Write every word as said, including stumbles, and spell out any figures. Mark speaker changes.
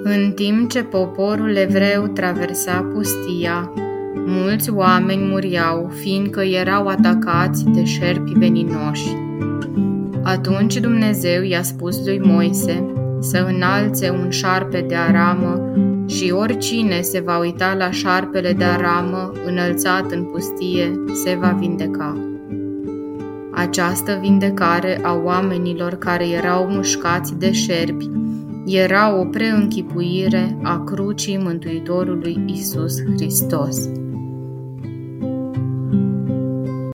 Speaker 1: În timp ce poporul evreu traversa pustia, mulți oameni muriau, fiindcă erau atacați de șerpi veninoși. Atunci Dumnezeu i-a spus lui Moise să înalțe un șarpe de aramă și oricine se va uita la șarpele de aramă înălțat în pustie se va vindeca. Această vindecare a oamenilor care erau mușcați de șerpi era o preînchipuire a crucii Mântuitorului Iisus Hristos.